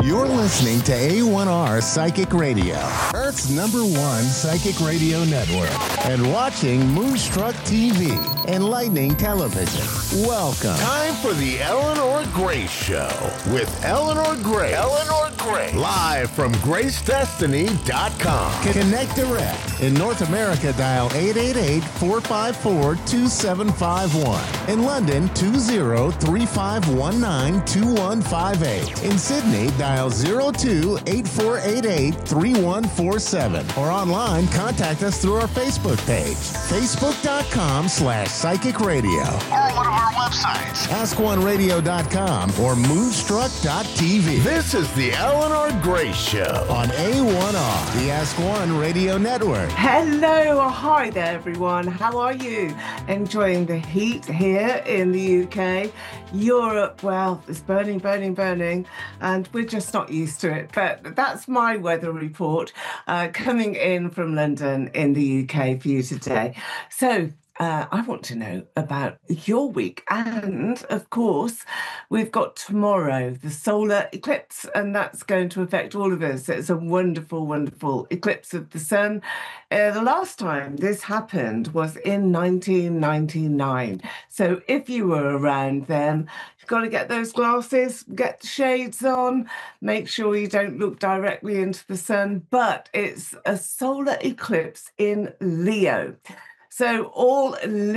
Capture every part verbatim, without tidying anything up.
You're listening to A one R Psychic Radio, Earth's number one psychic radio network, and watching Moonstruck T V, Enlightening Television. Welcome. Time for the Eleanor Grace Show with Eleanor Grace. Eleanor Grace. Live from grace destiny dot com. Connect direct. In North America, dial eight eight eight, four five four, two seven five one. In London, two zero three five one nine two one five eight. In Sydney, dial zero two eight four eight eight three one four seven. Or online, contact us through our Facebook page, facebook.com slash psychic radio. Or one of our websites, ask one radio dot com or moonstruck dot t v. This is the Eleanor Grace Show on A one R, the Ask One Radio Network. Hello, hi there everyone. How are you? Enjoying the heat here in the U K. Europe, well, it's burning, burning, burning, and we're just not used to it. But that's my weather report uh, coming in from London in the U K for you today. So Uh, I want to know about your week. And of course, we've got tomorrow, the solar eclipse, and that's going to affect all of us. It's a wonderful, wonderful eclipse of the sun. Uh, the last time this happened was in nineteen ninety-nine. So if you were around then, you've got to get those glasses, get the shades on, make sure you don't look directly into the sun. But it's a solar eclipse in Leo. So all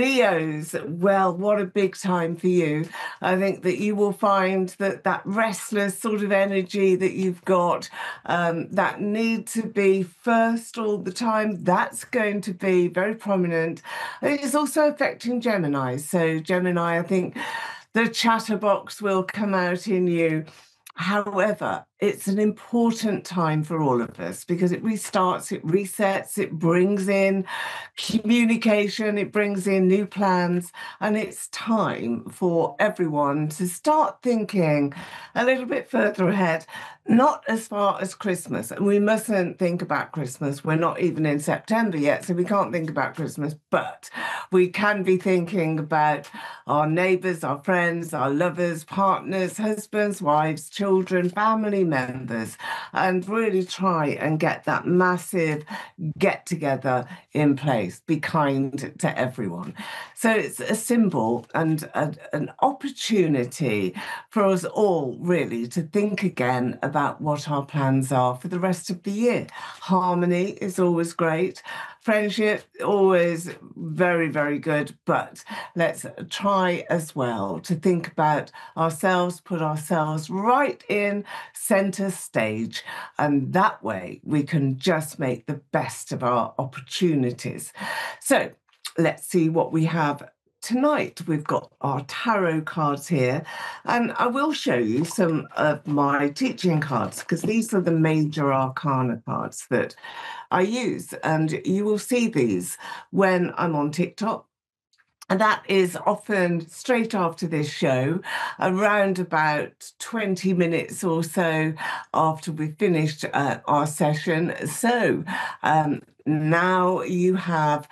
Leos, well, what a big time for you. I think that you will find that that restless sort of energy that you've got, um, that need to be first all the time, that's going to be very prominent. I think it's also affecting Gemini. So Gemini, I think the chatterbox will come out in you. However, it's an important time for all of us because it restarts, it resets, it brings in communication, it brings in new plans, and it's time for everyone to start thinking a little bit further ahead, not as far as Christmas. And we mustn't think about Christmas. We're not even in September yet, so we can't think about Christmas, but we can be thinking about our neighbours, our friends, our lovers, partners, husbands, wives, children, family members, and really try and get that massive get together in place. Be kind to everyone. So it's a symbol and a, an opportunity for us all really to think again about what our plans are for the rest of the year. Harmony is always great. Friendship, always very, very good. But let's try as well to think about ourselves, put ourselves right in center stage. And that way we can just make the best of our opportunities. So let's see what we have tonight. We've got our tarot cards here, and I will show you some of my teaching cards because these are the major arcana cards that I use, and you will see these when I'm on TikTok. And that is often straight after this show, around about twenty minutes or so after we've finished uh, our session. So um, now you have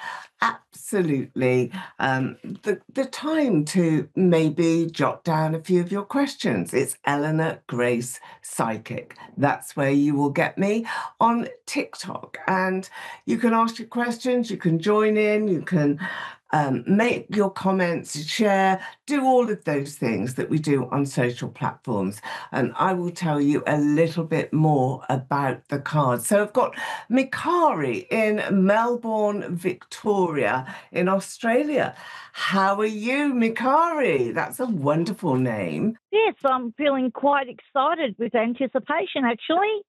absolutely um, the, the time to maybe jot down a few of your questions. It's Eleanor Grace Psychic. That's where you will get me on TikTok. And you can ask your questions, you can join in, you can Um, make your comments, share, do all of those things that we do on social platforms. And I will tell you a little bit more about the cards. So I've got Mikari in Melbourne, Victoria, in Australia. How are you, Mikari? That's a wonderful name. Yes, I'm feeling quite excited with anticipation, actually.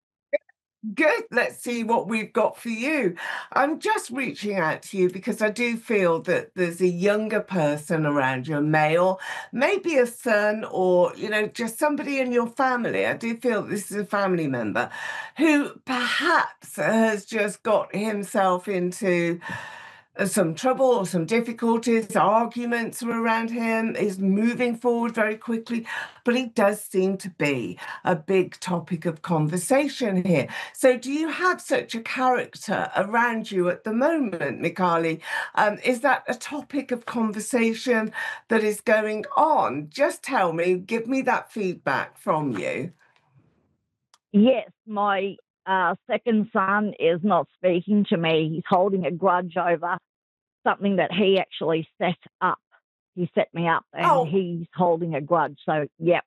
Good. Let's see what we've got for you. I'm just reaching out to you because I do feel that there's a younger person around you, a male, maybe a son or, you know, just somebody in your family. I do feel this is a family member who perhaps has just got himself into some trouble or some difficulties, arguments are around him, is moving forward very quickly, but he does seem to be a big topic of conversation here. So do you have such a character around you at the moment, Mikali? Um, is that a topic of conversation that is going on? Just tell me, give me that feedback from you. Yes, my uh, second son is not speaking to me. He's holding a grudge over something that he actually set up. He set me up and Oh, he's holding a grudge. So, yep.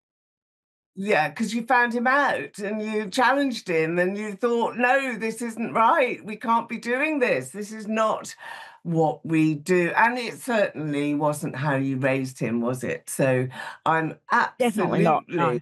yeah, because you found him out and you challenged him and you thought, no, this isn't right. We can't be doing this. This is not what we do. And it certainly wasn't how you raised him, was it? So I'm Definitely not. No. absolutely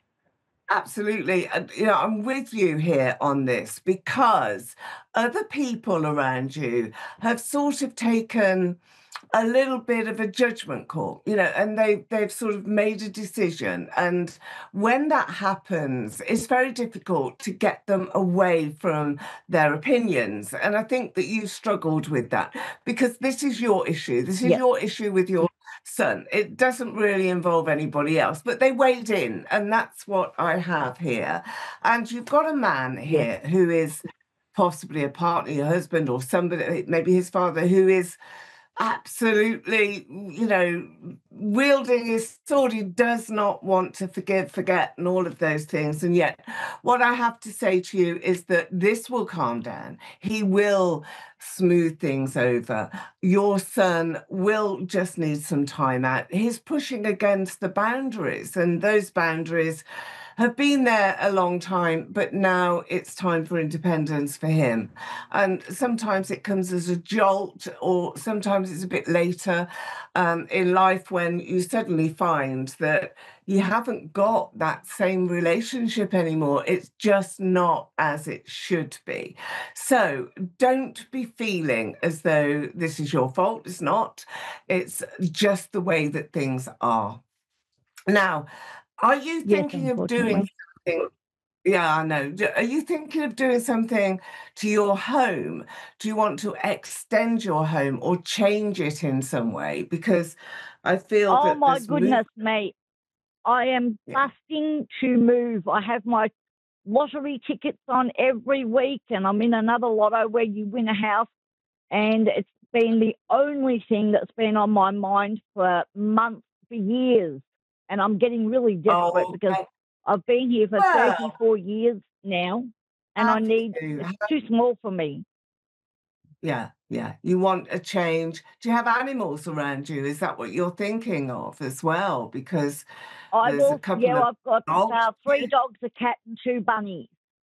Absolutely. And, you know, I'm with you here on this because other people around you have sort of taken a little bit of a judgment call, you know, and they they've sort of made a decision. And when that happens, it's very difficult to get them away from their opinions. And I think that you struggled with that because this is your issue. This is Yep. your issue with your son. It doesn't really involve anybody else, but they weighed in, and that's what I have here. And you've got a man Yes. here who is possibly a partner, your husband, or somebody, maybe his father, who is absolutely, you know, wielding his sword. He does not want to forgive, forget, and all of those things. And yet, what I have to say to you is that this will calm down. He will smooth things over. Your son will just need some time out. He's pushing against the boundaries, and those boundaries have been there a long time, but now it's time for independence for him. And sometimes it comes as a jolt, or sometimes it's a bit later um, in life when you suddenly find that you haven't got that same relationship anymore. It's just not as it should be. So don't be feeling as though this is your fault. It's not. It's just the way that things are. Now, are you Yes, thinking of doing unfortunately. something? Yeah, I know. D- Are you thinking of doing something to your home? Do you want to extend your home or change it in some way? Because I feel Oh, that my this move, goodness me. I am yeah. busting to move. I have my lottery tickets on every week, and I'm in another lotto where you win a house. And it's been the only thing that's been on my mind for months, for years. And I'm getting really desperate Oh, because okay. I've been here for Well, thirty-four years now, and I have need, you? it's too small for me. Yeah, yeah. You want a change. Do you have animals around you? Is that what you're thinking of as well? Because I've there's a also, couple yeah, of I've got dogs. uh, three dogs, a cat, and two bunnies.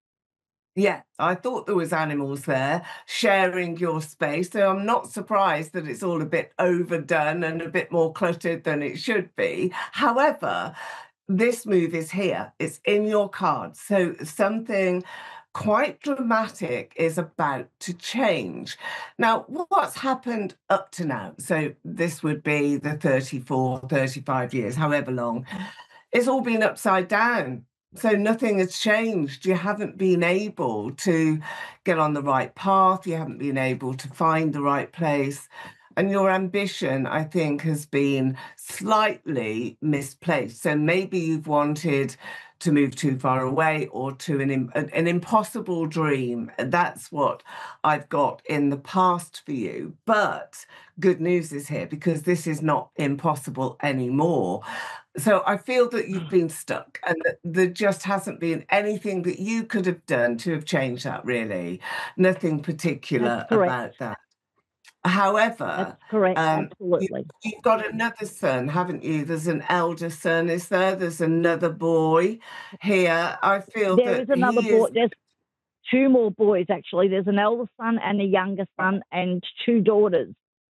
Yeah, I thought there was animals there sharing your space, so I'm not surprised that it's all a bit overdone and a bit more cluttered than it should be. However, this move is here. It's in your cards. So something quite dramatic is about to change. Now, what's happened up to now? So this would be the thirty-four, thirty-five years, however long. It's all been upside down. So nothing has changed. You haven't been able to get on the right path. You haven't been able to find the right place. And your ambition, I think, has been slightly misplaced. So maybe you've wanted to move too far away or to an, im- an, an impossible dream. That's what I've got in the past for you. But good news is here because this is not impossible anymore. So I feel that you've been stuck and that there just hasn't been anything that you could have done to have changed that, really. Nothing That's particular correct. about that. That's However, correct. um, you, Absolutely. you've got another son, haven't you? There's an elder son, is there? There's another boy here. I feel There is that another he boy. is There's two more boys, actually. There's an elder son and a younger son and two daughters.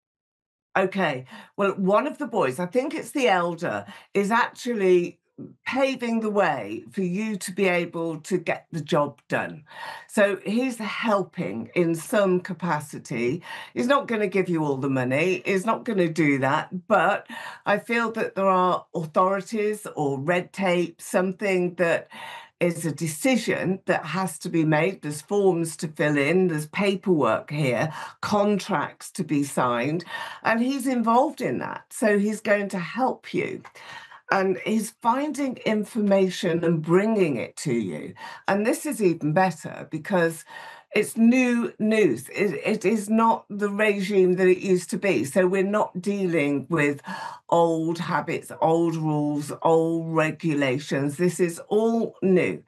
okay. Well, one of the boys, I think it's the elder, is actually paving the way for you to be able to get the job done. So he's helping in some capacity. He's not going to give you all the money, he's not going to do that. But I feel that there are authorities or red tape, something that is a decision that has to be made. There's forms to fill in, there's paperwork here, contracts to be signed, and he's involved in that. So he's going to help you. And he's finding information and bringing it to you. And this is even better because it's new news. It, it is not the regime that it used to be. So we're not dealing with old habits, old rules, old regulations. This is all new.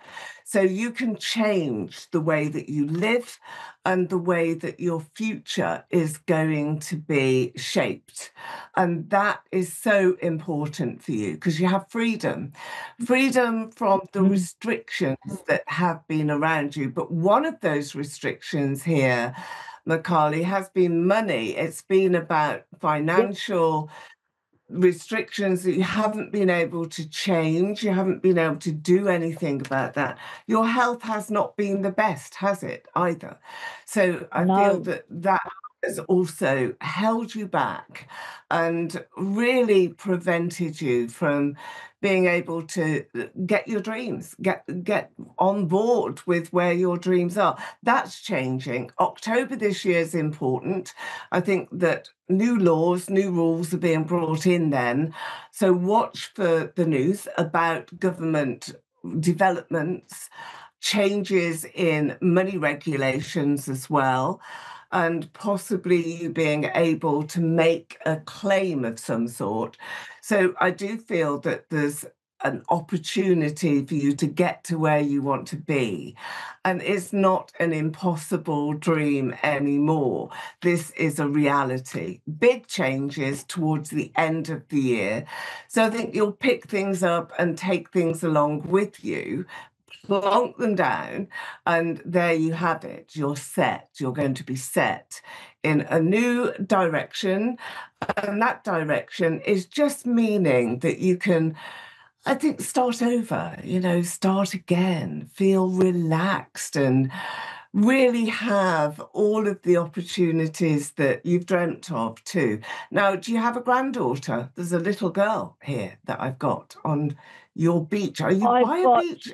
So you can change the way that you live and the way that your future is going to be shaped. And that is so important for you because you have freedom, freedom from the Mm. restrictions that have been around you. But one of those restrictions here, Macaulay, has been money. It's been about financial restrictions that you haven't been able to change. You haven't been able to do anything about that. Your health has not been the best, has it, either? So I feel No. that that has also held you back and really prevented you from being able to get your dreams, get get on board with where your dreams are. That's changing. October this year is important. I think that new laws, new rules are being brought in then. So watch for the news about government developments, changes in money regulations as well, and possibly you being able to make a claim of some sort. So I do feel that there's an opportunity for you to get to where you want to be. And it's not an impossible dream anymore. This is a reality. Big changes towards the end of the year. So I think you'll pick things up and take things along with you, plonk them down, and there you have it. You're set. You're going to be set in a new direction. And that direction is just meaning that you can, I think, start over, you know, start again, feel relaxed and really have all of the opportunities that you've dreamt of too. Now, do you have a granddaughter? There's a little girl here that I've got on your beach. Are you I've by a got beach?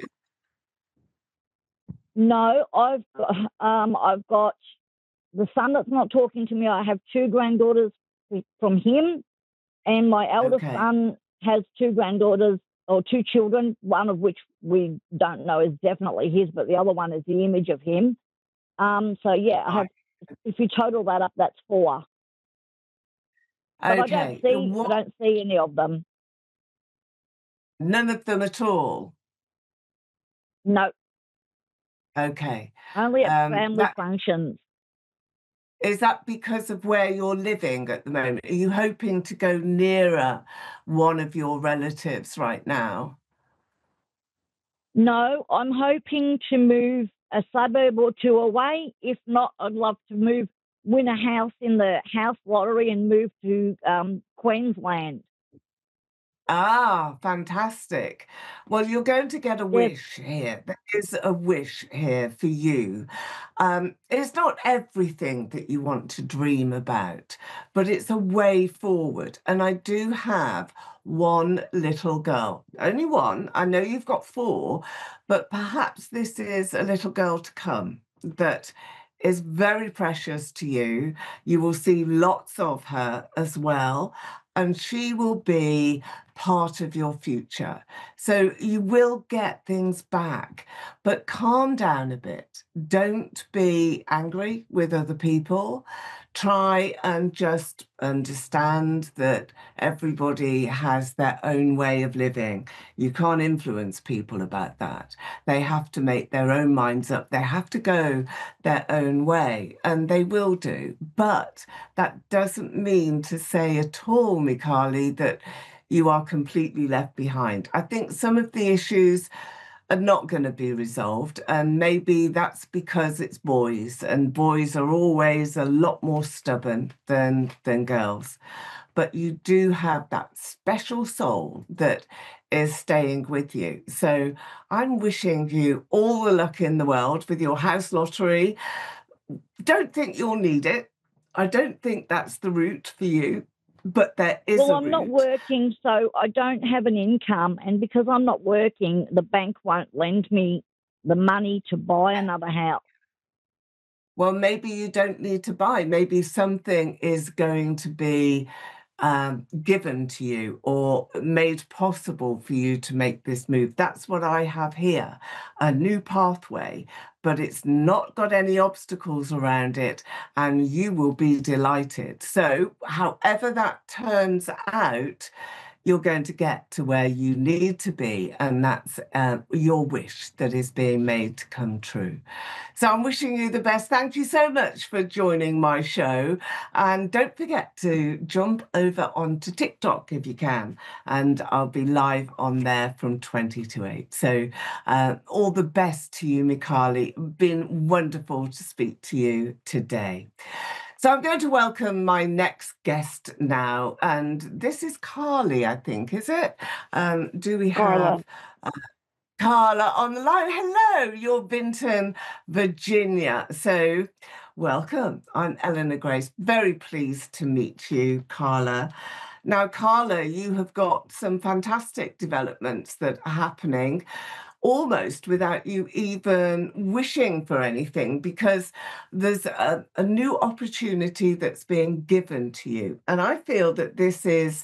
no, I've got, um, I've got the son that's not talking to me. I have two granddaughters from him, and my eldest Okay. son has two granddaughters or two children, one of which we don't know is definitely his, but the other one is the image of him. Um, so yeah, I have. If you total that up, that's four. But I don't Okay. see, I What? don't see any of them. None of them at all. No, Okay. only at Um, family that functions. is that because of where you're living at the moment? Are you hoping to go nearer one of your relatives right now? No, I'm hoping to move a suburb or two away. If not, I'd love to move, win a house in the house lottery and move to um, Queensland. Ah, fantastic. Well, you're going to get a Yes. wish here. There is a wish here for you. Um, it's not everything that you want to dream about, but it's a way forward. And I do have one little girl, only one. I know you've got four, but perhaps this is a little girl to come that is very precious to you. You will see lots of her as well, and she will be part of your future. So you will get things back, but calm down a bit. Don't be angry with other people. Try and just understand that everybody has their own way of living. You can't influence people about that. They have to make their own minds up. They have to go their own way, and they will do. But that doesn't mean to say at all, Mikali, that you are completely left behind. I think some of the issues are not going to be resolved, and maybe that's because it's boys, and boys are always a lot more stubborn than than girls. But you do have that special soul that is staying with you. So I'm wishing you all the luck in the world with your house lottery. Don't think you'll need it. I don't think that's the route for you, but there is Well, a I'm route. not working, so I don't have an income. And because I'm not working, the bank won't lend me the money to buy another house. Well, maybe you don't need to buy. Maybe something is going to be um, given to you or made possible for you to make this move. That's what I have here, a new pathway, but it's not got any obstacles around it, and you will be delighted. So however that turns out, you're going to get to where you need to be, and that's uh, your wish that is being made to come true. So I'm wishing you the best. Thank you so much for joining my show. And don't forget to jump over onto TikTok if you can. And I'll be live on there from twenty to eight. So uh, all the best to you, Mikali. Been wonderful to speak to you today. So I'm going to welcome my next guest now. And this is Carly, I think, is it? Um, do we Carla. have... Uh, Carla on the line. Hello, you're Vinton, Virginia. So welcome. I'm Eleanor Grace. Very pleased to meet you, Carla. Now, Carla, you have got some fantastic developments that are happening almost without you even wishing for anything, because there's a, a new opportunity that's being given to you. And I feel that this is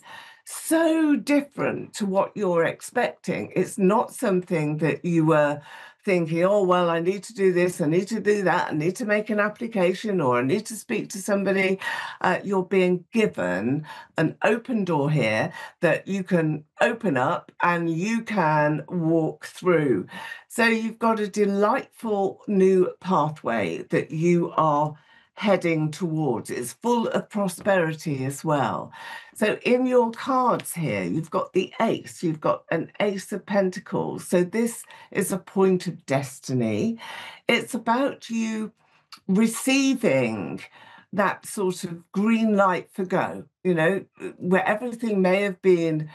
so different to what you're expecting. It's not something that you were thinking, oh, well, I need to do this, I need to do that, I need to make an application, or I need to speak to somebody. Uh, you're being given an open door here that you can open up and you can walk through. So you've got a delightful new pathway that you are heading towards. It's full of prosperity as well. So in your cards here, you've got the ace, you've got an ace of pentacles. So this is a point of destiny. It's about you receiving that sort of green light for go, you know, where everything may have been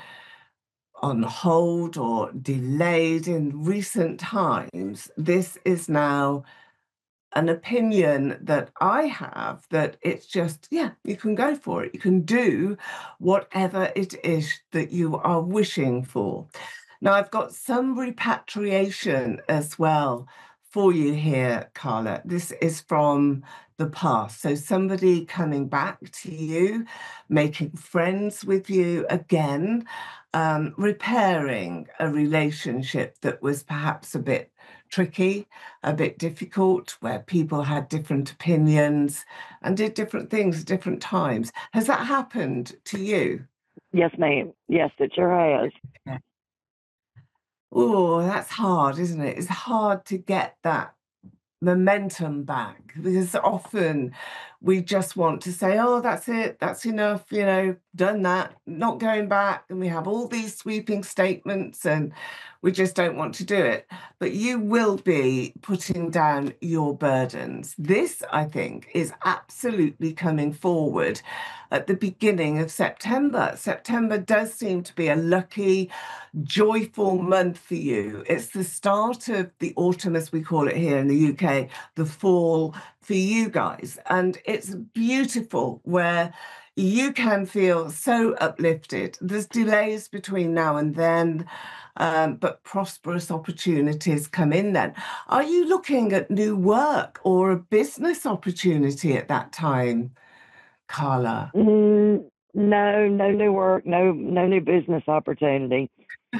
on hold or delayed in recent times. This is now an opinion that I have that it's just, yeah, you can go for it. You can do whatever it is that you are wishing for. Now, I've got some repatriation as well for you here, Carla. This is from the past. So somebody coming back to you, making friends with you again, um, repairing a relationship that was perhaps a bit tricky, a bit difficult, where people had different opinions and did different things at different times. Has that happened to you? Yes, ma'am. Yes, it sure has. Yeah. Oh, that's hard, isn't it? It's hard to get that momentum back, because often we just want to say, oh, that's it, that's enough, you know, done that, not going back. And we have all these sweeping statements and we just don't want to do it. But you will be putting down your burdens. This, I think, is absolutely coming forward at the beginning of September. September does seem to be a lucky, joyful month for you. It's the start of the autumn, as we call it here in the U K, the fall for you guys. And it's beautiful, where you can feel so uplifted. There's delays between now and then, um, but prosperous opportunities come in then. Are you looking at new work or a business opportunity at that time, Carla? Mm, no, no new work, no, no new business opportunity.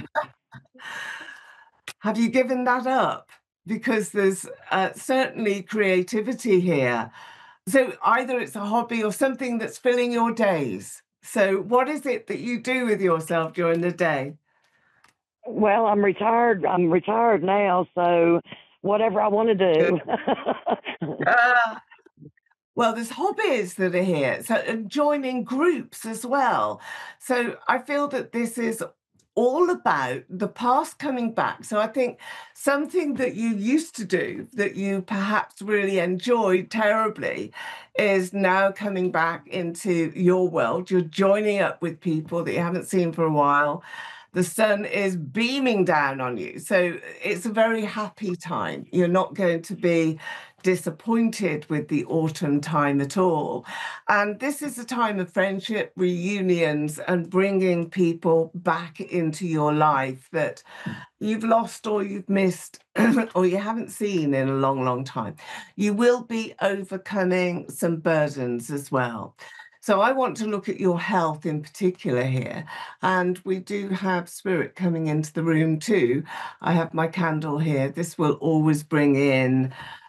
Have you given that up? Because there's uh, certainly creativity here. So either it's a hobby or something that's filling your days. So what is it that you do with yourself during the day? Well, I'm retired. I'm retired now, so whatever I want to do. uh, well, there's hobbies that are here. So and joining groups as well. So I feel that this is all about the past coming back. So I think something that you used to do that you perhaps really enjoyed terribly is now coming back into your world. You're joining up with people that you haven't seen for a while. The sun is beaming down on you. So it's a very happy time. You're not going to be disappointed with the autumn time at all. And this is a time of friendship, reunions, and bringing people back into your life that you've lost or you've missed or you haven't seen in a long, long time. You will be overcoming some burdens as well. So I want to look at your health in particular here. And we do have spirit coming into the room too. I have my candle here. This will always bring in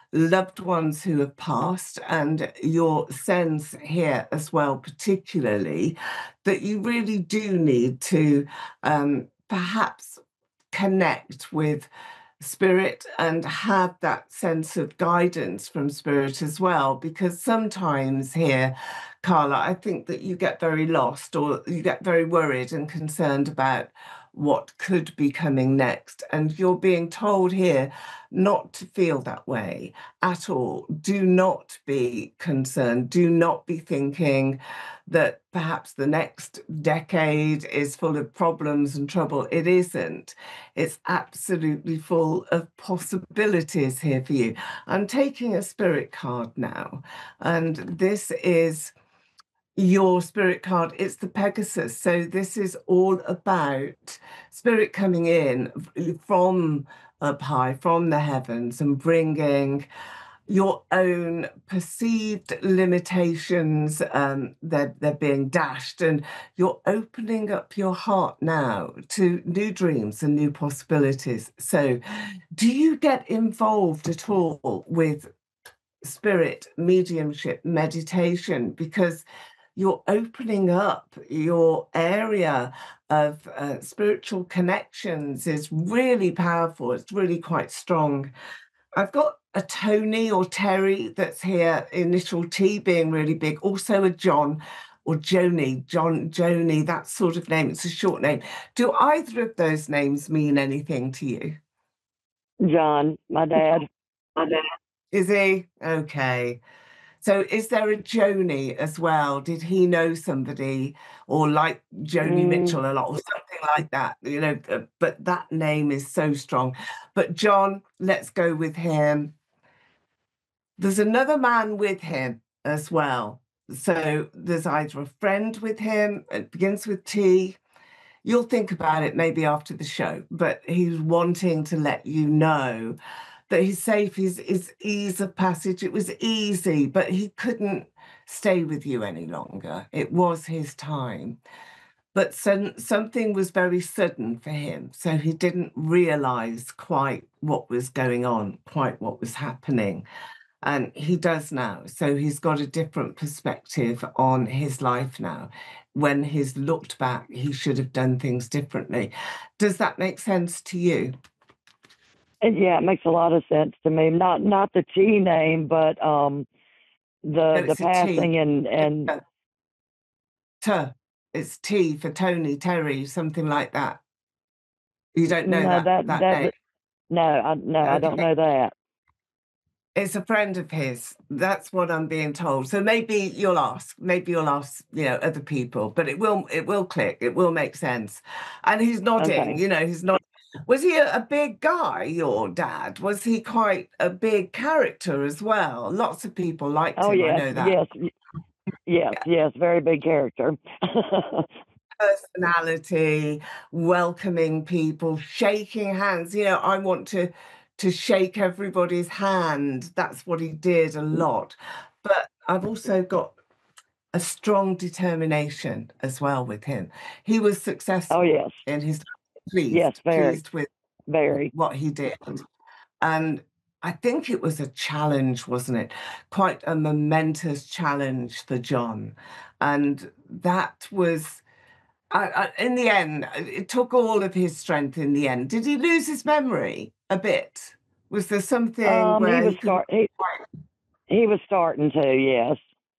loved ones who have passed, and your sense here as well, particularly, that you really do need to um, perhaps connect with spirit and have that sense of guidance from spirit as well, because sometimes here, Carla, I think that you get very lost or you get very worried and concerned about what could be coming next, and you're being told here not to feel that way at all. Do not be concerned, do not be thinking that perhaps the next decade is full of problems and trouble. It isn't. It's absolutely full of possibilities here for you. I'm taking a spirit card now, and this is your spirit card. It's the Pegasus. So this is all about spirit coming in from up high, from the heavens, and bringing your own perceived limitations. Um, they're, they're being dashed, and you're opening up your heart now to new dreams and new possibilities. So do you get involved at all with spirit, mediumship, meditation? Because you're opening up your area of uh, spiritual connections is really powerful. It's really quite strong. I've got a Tony or Terry that's here, initial T being really big, also a John or Joni, John, Joni, that sort of name. It's a short name. Do either of those names mean anything to you? John, my dad. My dad. Is he? Okay. So is there a Joni as well? Did he know somebody, or like Joni mm. Mitchell a lot, or something like that? You know, uh, but that name is so strong. But John, let's go with him. There's another man with him as well. So there's either a friend with him, it begins with T. You'll think about it maybe after the show, but he's wanting to let you know that he's safe, his, his ease of passage. It was easy, but he couldn't stay with you any longer. It was his time. But some, something was very sudden for him, so he didn't realise quite what was going on, quite what was happening. And he does now. So he's got a different perspective on his life now. When he's looked back, he should have done things differently. Does that make sense to you? Yeah, it makes a lot of sense to me. Not not the T name, but um, the no, the passing and and T. It's T for Tony, Terry, something like that. You don't know no, that that, that, that name? No, I, no, okay. I don't know that. It's a friend of his. That's what I'm being told. So maybe you'll ask. Maybe you'll ask, you know, other people. But it will it will click. It will make sense. And he's nodding. Okay. You know, he's not. Was he a, a big guy, your dad? Was he quite a big character as well? Lots of people liked oh, him, yes, I know that. Yes, yes, yeah. yes, very big character. Personality, welcoming people, shaking hands. You know, I want to, to shake everybody's hand. That's what he did a lot. But I've also got a strong determination as well with him. He was successful oh, yes. in his pleased, yes, very, pleased with very. what he did. And I think it was a challenge, wasn't it? Quite a momentous challenge for John. And that was, I, I, in the end, it took all of his strength in the end. Did he lose his memory a bit? Was there something um, where he was, he, start, he, he was starting to, yes.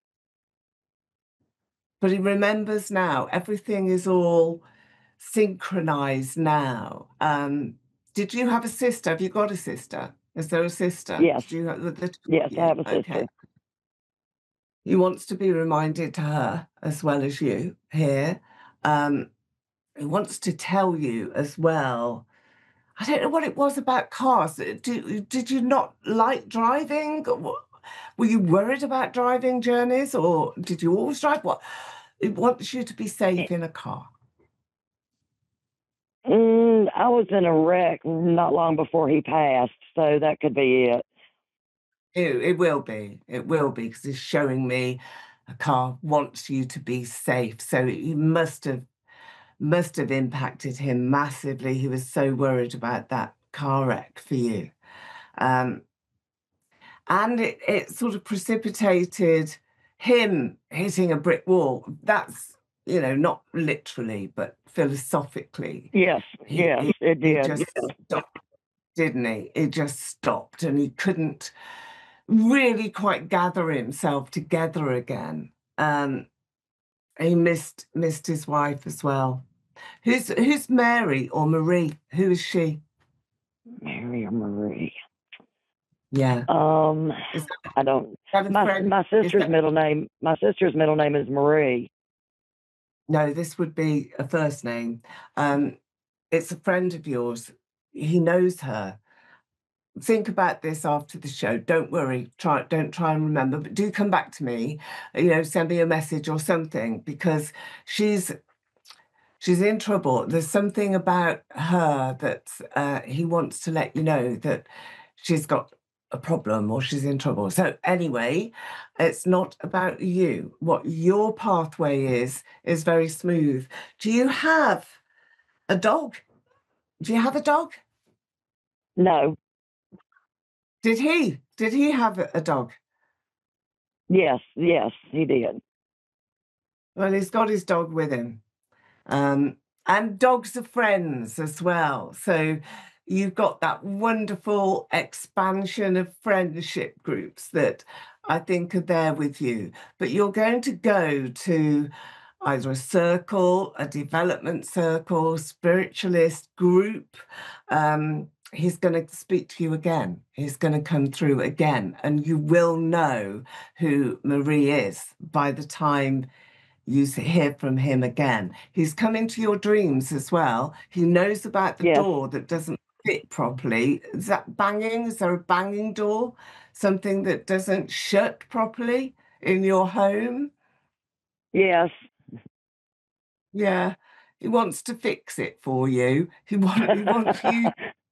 But he remembers now. Everything is all synchronized now. Um, did you have a sister? Have you got a sister? Is there a sister? Yes. Did you have the, the, yes, yeah, I have a sister. Okay. He wants to be reminded to her as well as you here. Um, he wants to tell you as well. I don't know what it was about cars. Did, did you not like driving? Were you worried about driving journeys, or did you always drive? What? It wants you to be safe in a car. Mm, I was in a wreck not long before he passed, so that could be it. It, it will be. It will be, because it's showing me a car wants you to be safe. So he must have must have impacted him massively. He was so worried about that car wreck for you. Um, and it, it sort of precipitated him hitting a brick wall. That's, you know, not literally, but philosophically. Yes, He, yes, he, it he did. just Yeah. stopped, didn't he? He just stopped, and he couldn't really quite gather himself together again. Um, he missed missed his wife as well. Who's who's Mary or Marie? Who is she? Mary or Marie. Yeah. Um, Is that, I don't. is that a My friend? my Is sister's that, middle name. My sister's middle name is Marie. no, this would be a first name. Um, it's a friend of yours. He knows her. Think about this after the show. Don't worry. Try don't try and remember, but do come back to me. You know, send me a message or something, because she's she's in trouble. There's something about her that uh, he wants to let you know that she's got a problem or she's in trouble. So anyway, it's not about you. What your pathway is is very smooth. Do you have a dog? Do you have a dog? No. Did he? Did he have a a dog? Yes, yes, he did. Well, he's got his dog with him. Um, and dogs are friends as well. So you've got that wonderful expansion of friendship groups that I think are there with you. But you're going to go to either a circle, a development circle, spiritualist group. Um, he's going to speak to you again. He's going to come through again. And you will know who Marie is by the time you hear from him again. He's come into your dreams as well. He knows about the Yes. door that doesn't fit properly. Is that banging? Is there a banging door? Something that doesn't shut properly in your home? Yes. Yeah. He wants to fix it for you. He, want, he wants you.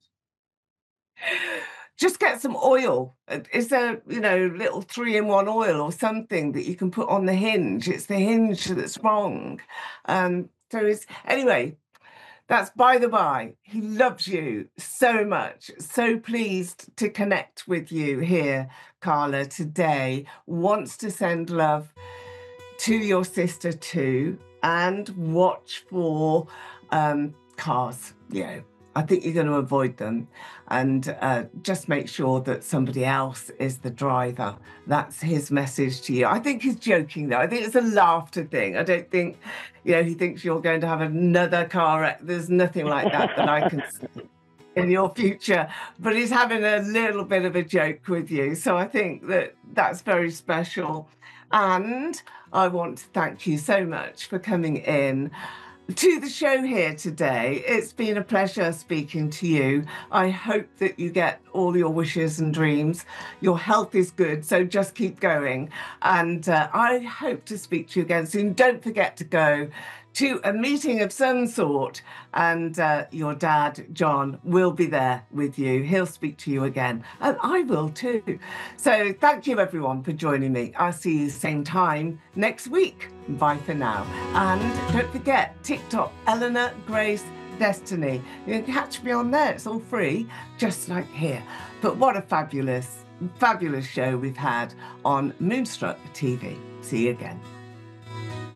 Just get some oil. Is there, you know, little three-in-one oil or something that you can put on the hinge? It's the hinge that's wrong. Um, so it's anyway. That's by the by. He loves you so much. So pleased to connect with you here, Carla, today. Wants to send love to your sister too, and watch for um, cars. You know, I think you're going to avoid them, and uh, just make sure that somebody else is the driver. That's his message to you. I think he's joking though. I think it's a laughter thing. I don't think, you know, he thinks you're going to have another car wreck. There's nothing like that that I can see in your future, but he's having a little bit of a joke with you. So I think that that's very special. And I want to thank you so much for coming in to the show here today. It's been a pleasure speaking to you. I hope that you get all your wishes and dreams. Your health is good, so just keep going. And uh, I hope to speak to you again soon. Don't forget to go to a meeting of some sort, and uh, your dad, John, will be there with you. He'll speak to you again, and I will too. So thank you, everyone, for joining me. I'll see you same time next week. Bye for now. And don't forget, TikTok, Eleanor Grace Destiny. You can catch me on there. It's all free, just like here. But what a fabulous, fabulous show we've had on Moonstruck T V. See you again.